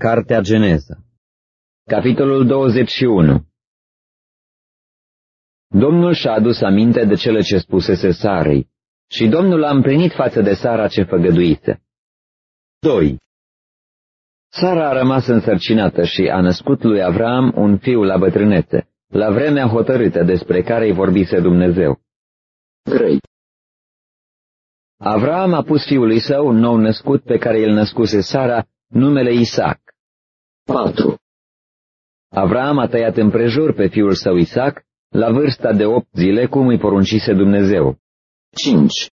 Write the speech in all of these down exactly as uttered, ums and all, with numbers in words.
Cartea Geneza, capitolul douăzeci și unu. Domnul și-a adus aminte de cele ce spusese Sarei, și Domnul a împlinit față de Sara ce făgăduise. doi. Sara a rămas însărcinată și a născut lui Avram un fiu la bătrânețe, la vremea hotărâtă despre care îi vorbise Dumnezeu. trei. Avram a pus fiului său, nou născut, pe care îl născuse Sara, numele Isaac. patru. Avram a tăiat împrejur pe fiul său Isaac, la vârsta de opt zile, cum îi poruncise Dumnezeu. cinci.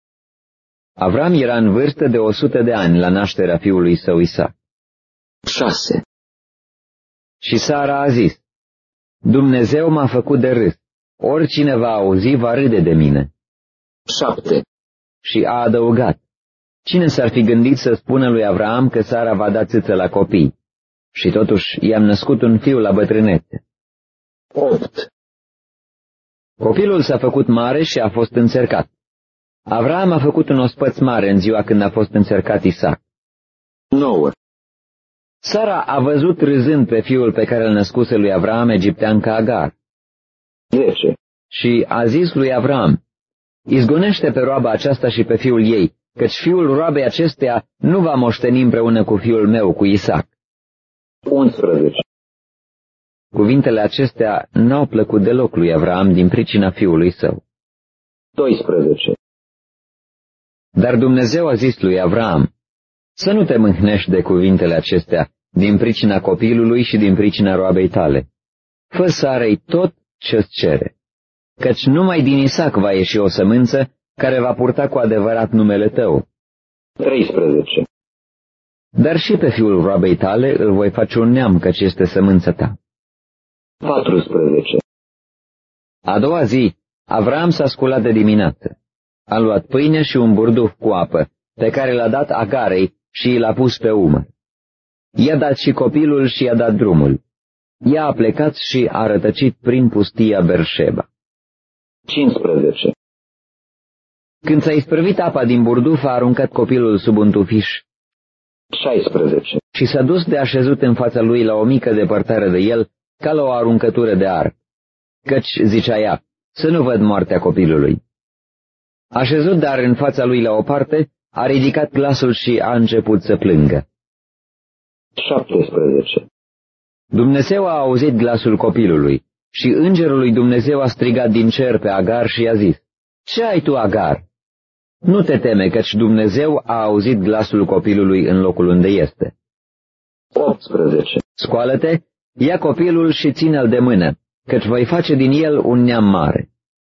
Avram era în vârstă de o sută de ani la nașterea fiului său Isaac. șase. Și Sara a zis: Dumnezeu m-a făcut de râs, oricine va auzi va râde de mine. șapte. Și a adăugat: cine s-ar fi gândit să spună lui Avram că Sara va da țâță la copii? Și totuși i-am născut un fiu la bătrânețe. opt. Copilul s-a făcut mare și a fost înțercat. Avram a făcut un ospăț mare în ziua când a fost înțercat Isaac. nouă. Sara a văzut râzând pe fiul pe care îl născuse lui Avram egipteanca Agar. zece. Și a zis lui Avram: izgonește pe roaba aceasta și pe fiul ei, căci fiul roabei acesteia nu va moșteni împreună cu fiul meu, cu Isaac. unsprezece. Cuvintele acestea n-au plăcut deloc lui Avram din pricina fiului său. doisprezece. Dar Dumnezeu a zis lui Avram: să nu te mâhnești de cuvintele acestea din pricina copilului și din pricina roabei tale. Fă Sarei tot ce-ți cere, căci numai din Isaac va ieși o sămânță care va purta cu adevărat numele tău. treisprezece. Dar și pe fiul roabei tale îl voi face un neam, căci este sămânța ta. patrusprezece. A doua zi, Avram s-a sculat de dimineață. A luat pâine și un burduf cu apă, pe care l-a dat Agarei și l-a pus pe umăr. I-a dat și copilul și i-a dat drumul. Ea a plecat și a rătăcit prin pustia Berșeba. cincisprezece. Când s-a isprăvit apa din burduf, a aruncat copilul sub un tufiș șaisprezece. și s-a dus de așezut în fața lui la o mică depărtare de el, ca la o aruncătură de arc, căci, zicea ea, să nu văd moartea copilului. Așezut dar în fața lui la o parte, a ridicat glasul și a început să plângă. șaptesprezece. Dumnezeu a auzit glasul copilului și îngerul lui Dumnezeu a strigat din cer pe Agar și i-a zis: ce ai tu, Agar? Nu te teme, căci Dumnezeu a auzit glasul copilului în locul unde este. optsprezece. Scoală-te, ia copilul și ține-l de mână, căci voi face din el un neam mare.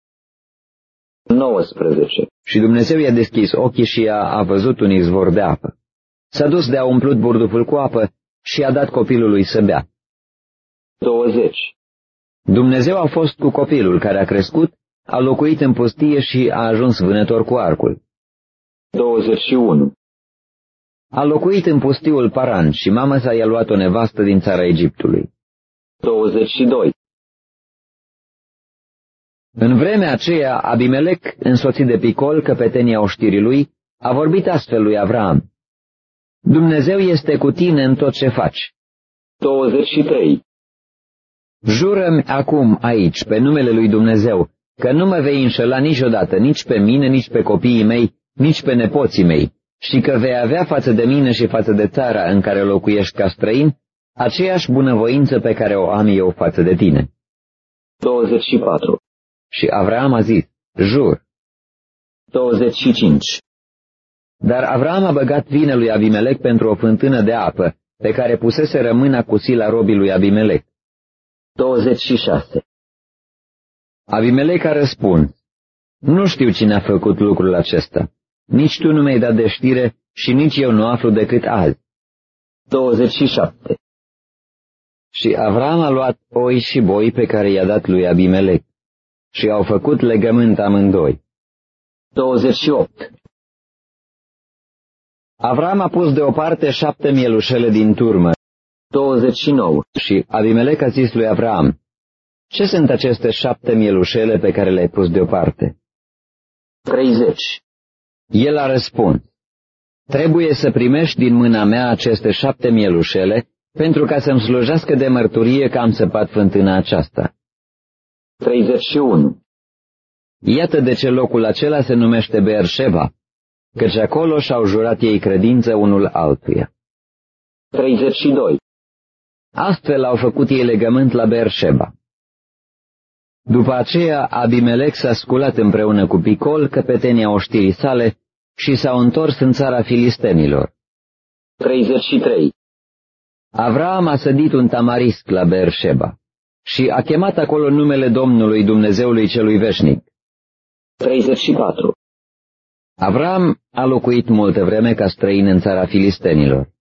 nouăsprezece. Și Dumnezeu i-a deschis ochii și ea a văzut un izvor de apă. S-a dus de a umplut burduful cu apă și a dat copilului să bea. douăzeci. Dumnezeu a fost cu copilul care a crescut, a locuit în pustie și a ajuns vânător cu arcul. douăzeci și unu. A locuit în pustiul Paran și mama sa i-a luat o nevastă din țara Egiptului. douăzeci și doi. În vremea aceea, Abimelec, însoțit de Picol, căpetenia oștirii lui, a vorbit astfel lui Avram: Dumnezeu este cu tine în tot ce faci. douăzeci și trei. Jură-mi acum aici, pe numele lui Dumnezeu, că nu mă vei înșela niciodată, nici pe mine, nici pe copiii mei, nici pe nepoții mei, și că vei avea față de mine și față de țara în care locuiești ca străin, aceeași bunăvoință pe care o am eu față de tine. douăzeci și patru. Și Avram a zis: jur. douăzeci și cinci. Dar Avram a băgat vină lui Abimelec pentru o fântână de apă, pe care pusese rămâna cu sila robii lui Abimelec. douăzeci și șase. Abimelec a răspuns: nu știu cine a făcut lucrul acesta. Nici tu nu mi-ai dat de știre și nici eu nu aflu decât azi. douăzeci și șapte. Și Avram a luat oi și boi pe care i-a dat lui Abimelec și au făcut legământ amândoi. douăzeci și opt. Avram a pus deoparte șapte mielușele din turmă. douăzeci și nouă. Și Abimelec a zis lui Avram: ce sunt aceste șapte mielușele pe care le-ai pus deoparte? treizeci. El a răspuns: trebuie să primești din mâna mea aceste șapte mielușele pentru ca să-mi slujească de mărturie că am săpat fântâna aceasta. treizeci și unu. Iată de ce locul acela se numește Beersheba, căci acolo și-au jurat ei credință unul altuia. treizeci și doi. Astfel au făcut ei legământ la Beersheba. După aceea, Abimelec s-a sculat împreună cu Picol, căpetenia oștirii sale, și s-au întors în țara filistenilor. treizeci și trei. Avram a sădit un tamarisc la Beersheba și a chemat acolo numele Domnului Dumnezeului celui veșnic. treizeci și patru. Avram a locuit multă vreme ca străin în țara filistenilor.